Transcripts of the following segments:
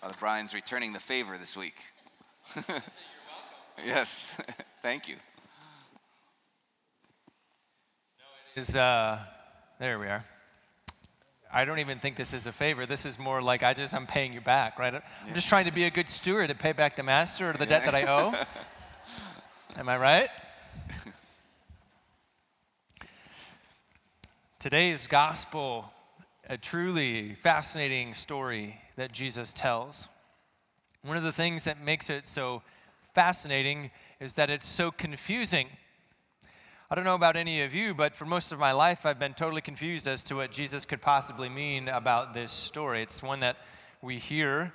Father Brian's returning the favor this week. Yes, thank you. There we are. I don't even think this is a favor. This is more like I'm paying you back, right? I'm just trying to be a good steward to pay back the master or the debt that I owe. Am I right? Today's gospel, a truly fascinating story that Jesus tells. One of the things that makes it so fascinating is that it's so confusing. I don't know about any of you, but for most of my life, I've been totally confused as to what Jesus could possibly mean about this story. It's one that we hear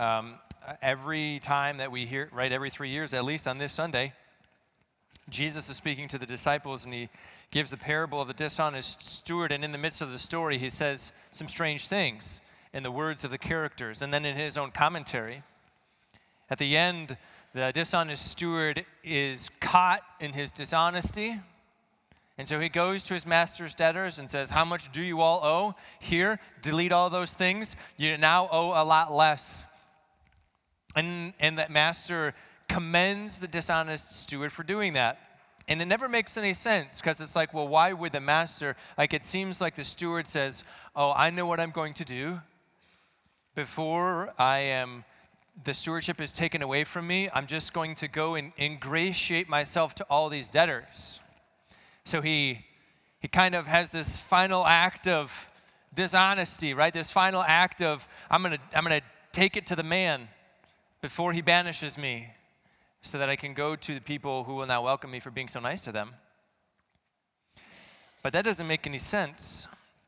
every time that we hear, right, every 3 years, at least on this Sunday. Jesus is speaking to the disciples, and he gives the parable of the dishonest steward, and in the midst of the story, he says some strange things in the words of the characters, and then in his own commentary. At the end, the dishonest steward is caught in his dishonesty, and so he goes to his master's debtors and says, "How much do you all owe? Here, delete all those things. You now owe a lot less." And that master commends the dishonest steward for doing that. And it never makes any sense, because it's like, well, why would the master, it seems like the steward says, "Oh, I know what I'm going to do. Before the stewardship is taken away from me, I'm just going to go and ingratiate myself to all these debtors." So he kind of has this final act of dishonesty, right? This final act of, I'm gonna take it to the man before he banishes me, so that I can go to the people who will now welcome me for being so nice to them. But that doesn't make any sense.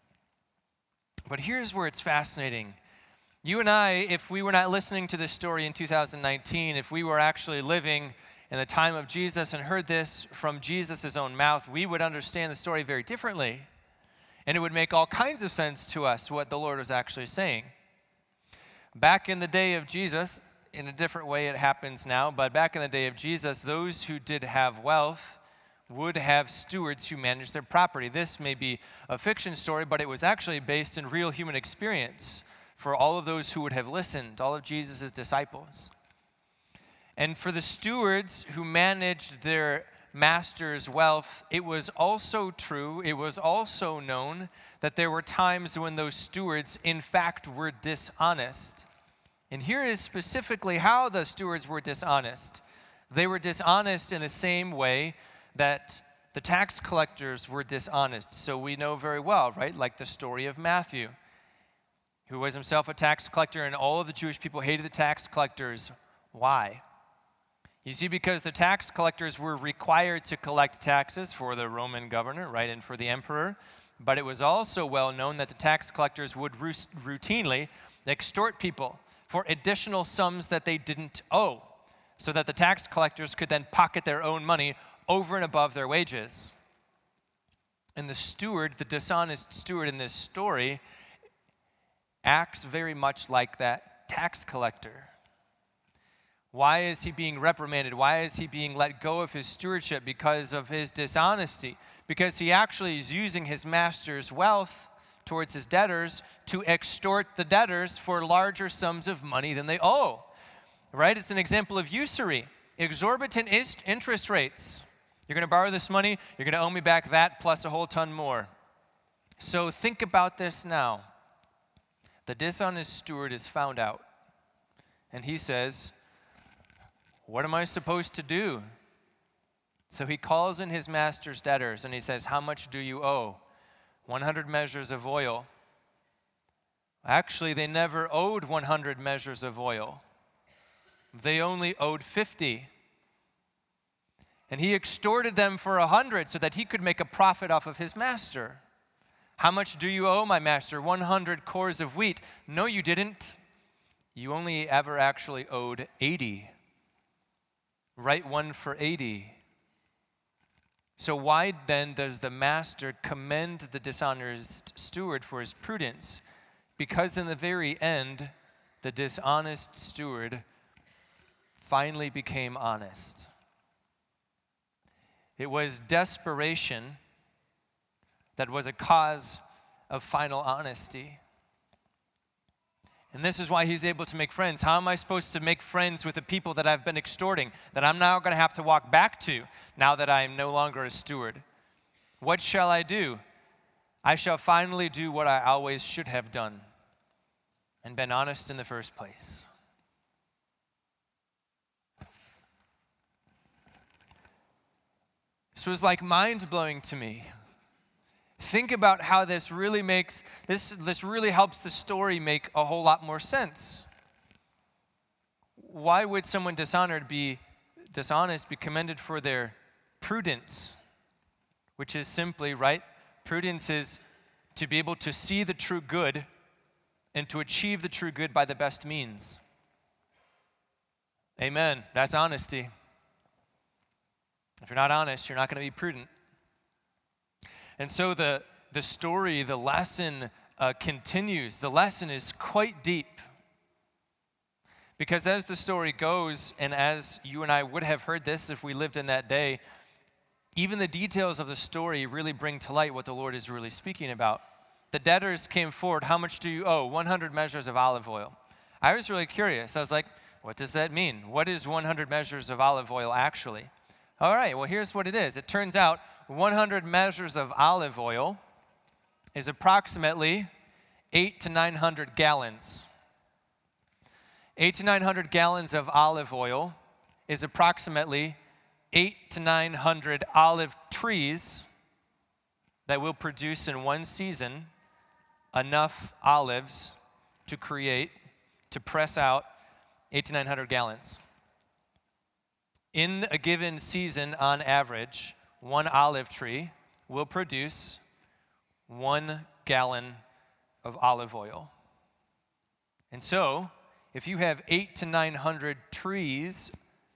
But here's where it's fascinating. You and I, if we were not listening to this story in 2019, if we were actually living in the time of Jesus and heard this from Jesus' own mouth, we would understand the story very differently. And it would make all kinds of sense to us what the Lord was actually saying. Back in the day of Jesus, in a different way it happens now, but back in the day of Jesus, those who did have wealth would have stewards who managed their property. This may be a fiction story, but it was actually based in real human experience for all of those who would have listened, all of Jesus' disciples. And for the stewards who managed their master's wealth, it was also true, it was also known that there were times when those stewards, in fact, were dishonest. And here is specifically how the stewards were dishonest. They were dishonest in the same way that the tax collectors were dishonest. So we know very well, right? Like the story of Matthew, who was himself a tax collector, and all of the Jewish people hated the tax collectors. Why? You see, because the tax collectors were required to collect taxes for the Roman governor, right, and for the emperor. But it was also well known that the tax collectors would routinely extort people for additional sums that they didn't owe, so that the tax collectors could then pocket their own money over and above their wages. And the steward, the dishonest steward in this story, acts very much like that tax collector. Why is he being reprimanded? Why is he being let go of his stewardship? Because of his dishonesty. Because he actually is using his master's wealth towards his debtors to extort the debtors for larger sums of money than they owe. Right? It's an example of usury. Exorbitant interest rates. You're going to borrow this money, you're going to owe me back that plus a whole ton more. So think about this now. The dishonest steward is found out. And he says, "What am I supposed to do?" So he calls in his master's debtors and he says, "How much do you owe?" 100 measures of oil. Actually, they never owed 100 measures of oil. They only owed 50. And he extorted them for 100 so that he could make a profit off of his master. "How much do you owe, my master?" 100 cores of wheat. "No, you didn't. You only ever actually owed 80. Write one for 80. So why then does the master commend the dishonest steward for his prudence? Because in the very end, the dishonest steward finally became honest. It was desperation that was a cause of final honesty. And this is why he's able to make friends. How am I supposed to make friends with the people that I've been extorting, that I'm now going to have to walk back to now that I am no longer a steward? What shall I do? I shall finally do what I always should have done and been honest in the first place. This was like mind-blowing to me. Think about how this really helps the story make a whole lot more sense. Why would someone dishonest be commended for their prudence? Which is simply, right? Prudence is to be able to see the true good and to achieve the true good by the best means. Amen. That's honesty. If you're not honest, you're not going to be prudent. And so the story, the lesson continues. The lesson is quite deep. Because as the story goes, and as you and I would have heard this if we lived in that day, even the details of the story really bring to light what the Lord is really speaking about. The debtors came forward. How much do you owe? 100 measures of olive oil. I was really curious. I was like, what does that mean? What is 100 measures of olive oil actually? All right, well, here's what it is. It turns out 100 measures of olive oil is approximately 800 to 900 gallons. 800 to 900 gallons of olive oil is approximately 800 to 900 olive trees that will produce in one season enough olives to press out 800 to 900 gallons. In a given season, on average, one olive tree will produce 1 gallon of olive oil. And so, if you have 800 to 900 trees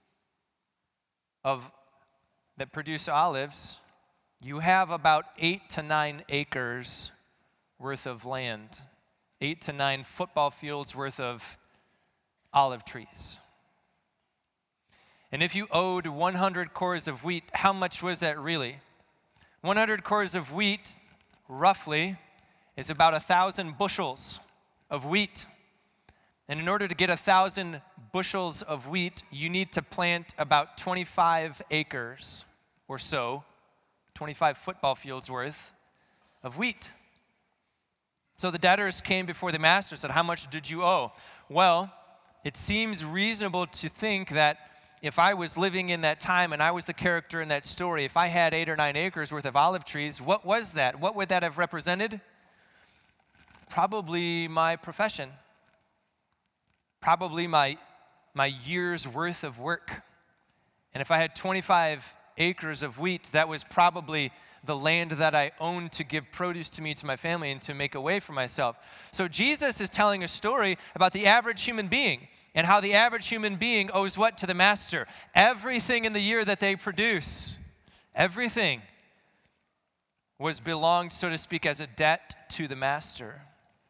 that produce olives, you have about 8 to 9 acres worth of land, 8 to 9 football fields worth of olive trees. And if you owed 100 cores of wheat, how much was that really? 100 cores of wheat, roughly, is about 1,000 bushels of wheat. And in order to get 1,000 bushels of wheat, you need to plant about 25 acres or so, 25 football fields worth of wheat. So the debtors came before the master and said, how much did you owe? Well, it seems reasonable to think that if I was living in that time and I was the character in that story, if I had 8 or 9 acres worth of olive trees, what was that? What would that have represented? Probably my profession. Probably my year's worth of work. And if I had 25 acres of wheat, that was probably the land that I owned to give produce to me, to my family, and to make a way for myself. So Jesus is telling a story about the average human being and how the average human being owes what to the master? Everything in the year that they produce, everything was belonged, so to speak, as a debt to the master.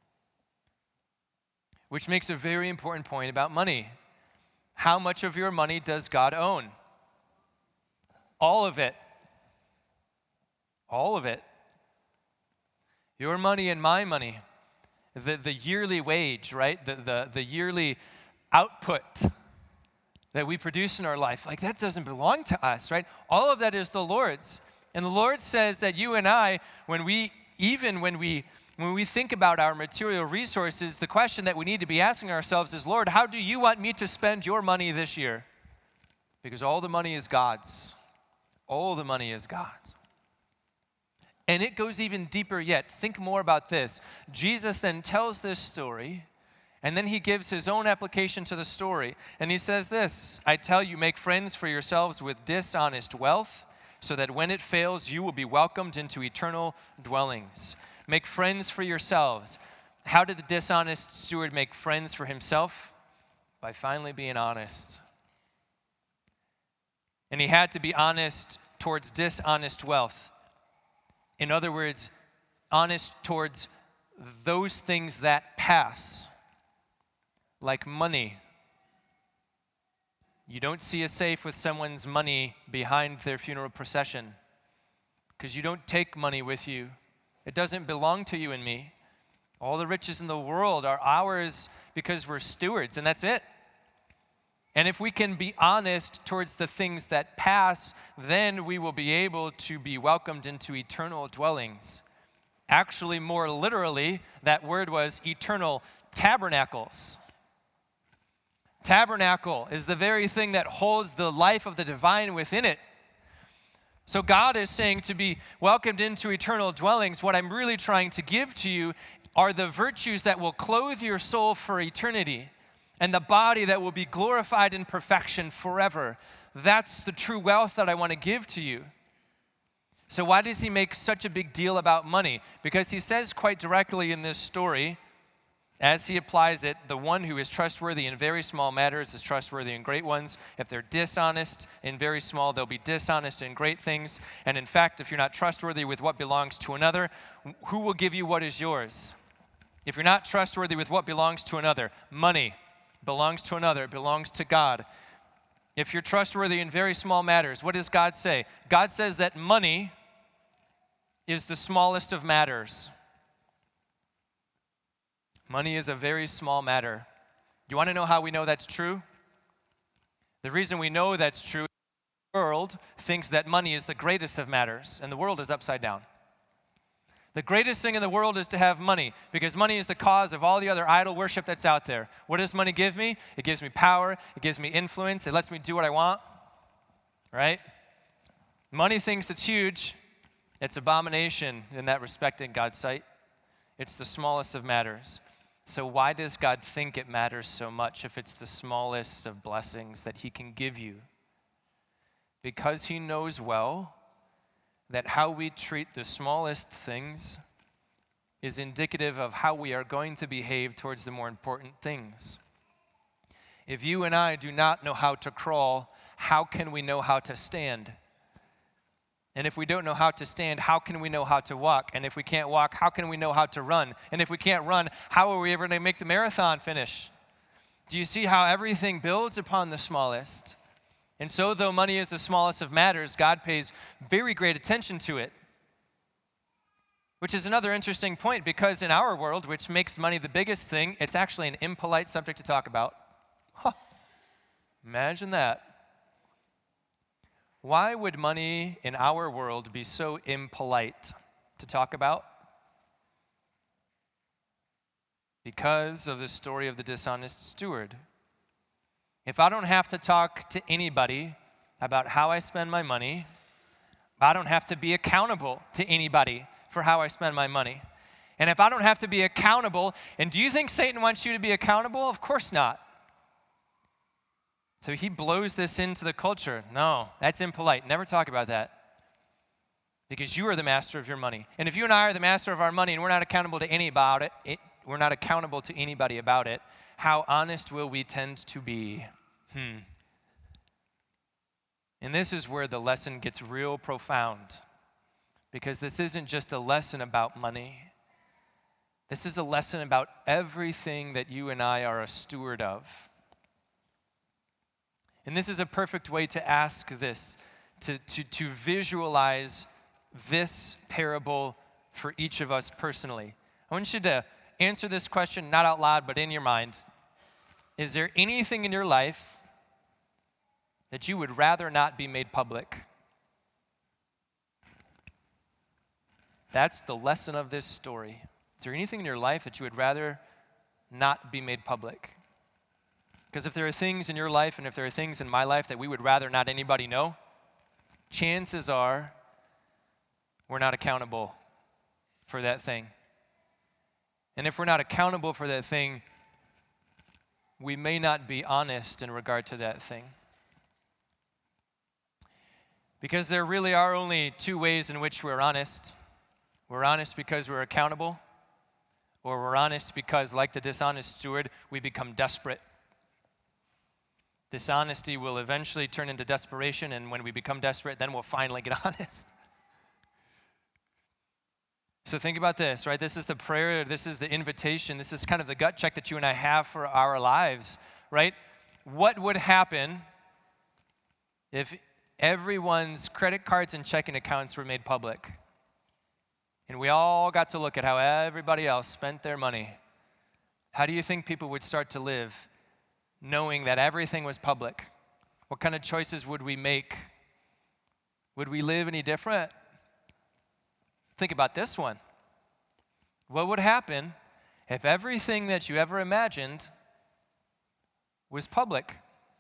Which makes a very important point about money. How much of your money does God own? All of it. All of it. Your money and my money. The yearly wage, right? The yearly output that we produce in our life. Like, that doesn't belong to us, right? All of that is the Lord's. And the Lord says that you and I, when we think about our material resources, the question that we need to be asking ourselves is, Lord, how do you want me to spend your money this year? Because all the money is God's. All the money is God's. And it goes even deeper yet. Think more about this. Jesus then tells this story, and then he gives his own application to the story. And he says this, I tell you, make friends for yourselves with dishonest wealth, so that when it fails, you will be welcomed into eternal dwellings. Make friends for yourselves. How did the dishonest steward make friends for himself? By finally being honest. And he had to be honest towards dishonest wealth. In other words, honest towards those things that pass, like money. You don't see a safe with someone's money behind their funeral procession because you don't take money with you. It doesn't belong to you and me. All the riches in the world are ours because we're stewards, and that's it. And if we can be honest towards the things that pass, then we will be able to be welcomed into eternal dwellings. Actually, more literally, that word was eternal tabernacles. Tabernacle is the very thing that holds the life of the divine within it. So God is saying to be welcomed into eternal dwellings, what I'm really trying to give to you are the virtues that will clothe your soul for eternity and the body that will be glorified in perfection forever. That's the true wealth that I want to give to you. So why does he make such a big deal about money? Because he says quite directly in this story, as he applies it, the one who is trustworthy in very small matters is trustworthy in great ones. If they're dishonest in very small, they'll be dishonest in great things. And in fact, if you're not trustworthy with what belongs to another, who will give you what is yours? If you're not trustworthy with what belongs to another, money belongs to another, it belongs to God. If you're trustworthy in very small matters, what does God say? God says that money is the smallest of matters. Money is a very small matter. You want to know how we know that's true? The reason we know that's true is the world thinks that money is the greatest of matters, and the world is upside down. The greatest thing in the world is to have money, because money is the cause of all the other idol worship that's out there. What does money give me? It gives me power, it gives me influence, it lets me do what I want, right? Money thinks it's huge. It's abomination in that respect in God's sight. It's the smallest of matters. So why does God think it matters so much if it's the smallest of blessings that he can give you? Because he knows well that how we treat the smallest things is indicative of how we are going to behave towards the more important things. If you and I do not know how to crawl, how can we know how to stand? And if we don't know how to stand, how can we know how to walk? And if we can't walk, how can we know how to run? And if we can't run, how are we ever going to make the marathon finish? Do you see how everything builds upon the smallest? And so though money is the smallest of matters, God pays very great attention to it. Which is another interesting point, because in our world, which makes money the biggest thing, it's actually an impolite subject to talk about. Huh. Imagine that. Why would money in our world be so impolite to talk about? Because of the story of the dishonest steward. If I don't have to talk to anybody about how I spend my money, I don't have to be accountable to anybody for how I spend my money. And if I don't have to be accountable, and do you think Satan wants you to be accountable? Of course not. So he blows this into the culture. No, that's impolite. Never talk about that. Because you are the master of your money. And if you and I are the master of our money and we're not accountable to anybody about it, how honest will we tend to be? And this is where the lesson gets real profound. Because this isn't just a lesson about money. This is a lesson about everything that you and I are a steward of. And this is a perfect way to ask this, to visualize this parable for each of us personally. I want you to answer this question, not out loud, but in your mind. Is there anything in your life that you would rather not be made public? That's the lesson of this story. Is there anything in your life that you would rather not be made public? Because if there are things in your life and if there are things in my life that we would rather not anybody know, chances are we're not accountable for that thing. And if we're not accountable for that thing, we may not be honest in regard to that thing. Because there really are only two ways in which we're honest. We're honest because we're accountable, or we're honest because, like the dishonest steward, we become desperate. Dishonesty will eventually turn into desperation, and when we become desperate, then we'll finally get honest. So think about this, right? This is the prayer, this is the invitation, this is kind of the gut check that you and I have for our lives, right? What would happen if everyone's credit cards and checking accounts were made public? And we all got to look at how everybody else spent their money. How do you think people would start to live knowing that everything was public? What kind of choices would we make? Would we live any different? Think about this one. What would happen if everything that you ever imagined was public?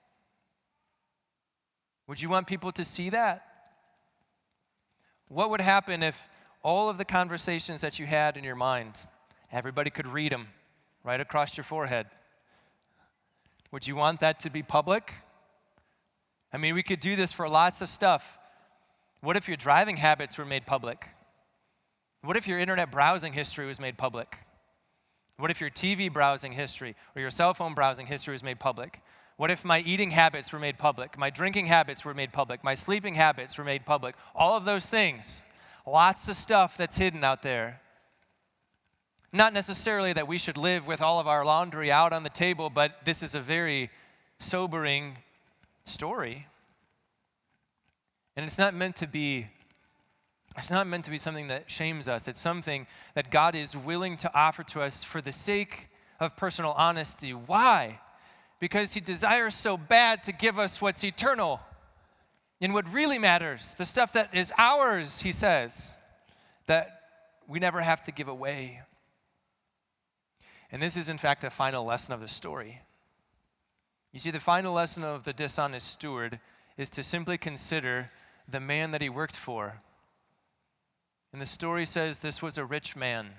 Would you want people to see that? What would happen if all of the conversations that you had in your mind, everybody could read them right across your forehead? Would you want that to be public? I mean, we could do this for lots of stuff. What if your driving habits were made public? What if your internet browsing history was made public? What if your TV browsing history or your cell phone browsing history was made public? What if my eating habits were made public? My drinking habits were made public? My sleeping habits were made public? All of those things. Lots of stuff that's hidden out there. Not necessarily that we should live with all of our laundry out on the table, but this is a very sobering story. And it's not meant to be something that shames us. It's something that God is willing to offer to us for the sake of personal honesty. Why? Because he desires so bad to give us what's eternal and what really matters, the stuff that is ours, he says, that we never have to give away. And this is, in fact, the final lesson of the story. You see, the final lesson of the dishonest steward is to simply consider the man that he worked for. And the story says this was a rich man.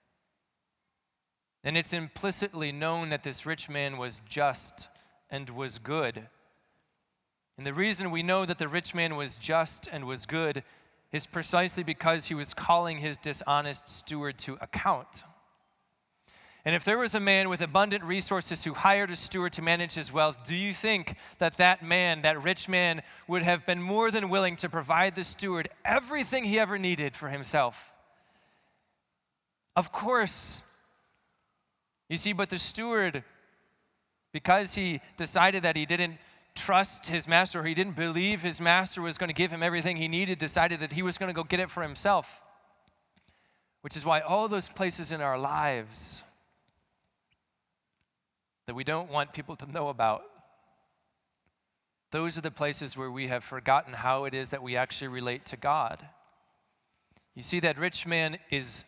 And it's implicitly known that this rich man was just and was good. And the reason we know that the rich man was just and was good is precisely because he was calling his dishonest steward to account. And if there was a man with abundant resources who hired a steward to manage his wealth, do you think that that man, that rich man, would have been more than willing to provide the steward everything he ever needed for himself? Of course. You see, but the steward, because he decided that he didn't trust his master, or he didn't believe his master was going to give him everything he needed, decided that he was going to go get it for himself. Which is why all those places in our lives that we don't want people to know about, those are the places where we have forgotten how it is that we actually relate to God. You see, that rich man is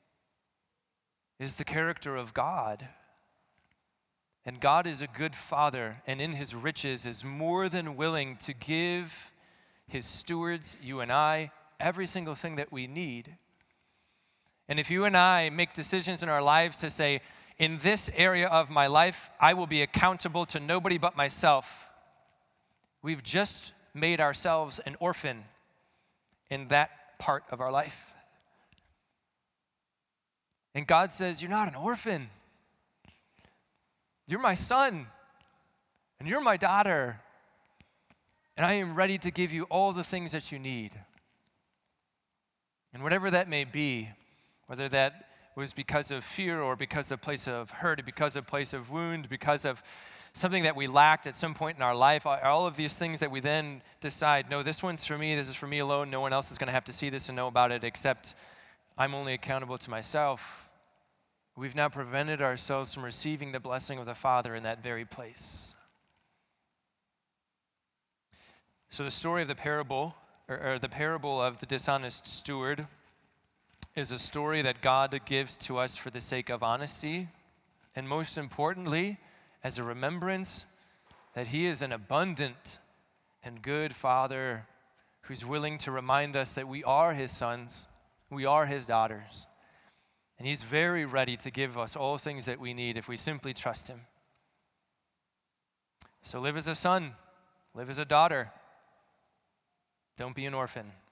the character of God. And God is a good father, and in his riches is more than willing to give his stewards, you and I, every single thing that we need. And if you and I make decisions in our lives to say, in this area of my life, I will be accountable to nobody but myself, we've just made ourselves an orphan in that part of our life. And God says, you're not an orphan. You're my son, and you're my daughter, and I am ready to give you all the things that you need. And whatever that may be, whether that was because of fear or because of a place of hurt, because of a place of wound, because of something that we lacked at some point in our life, all of these things that we then decide, no, this one's for me, this is for me alone, no one else is going to have to see this and know about it except I'm only accountable to myself. We've now prevented ourselves from receiving the blessing of the Father in that very place. So the story of the parable, or the parable of the dishonest steward, is a story that God gives to us for the sake of honesty, and most importantly, as a remembrance that he is an abundant and good Father who's willing to remind us that we are his sons, we are his daughters. And he's very ready to give us all things that we need if we simply trust him. So live as a son, live as a daughter. Don't be an orphan.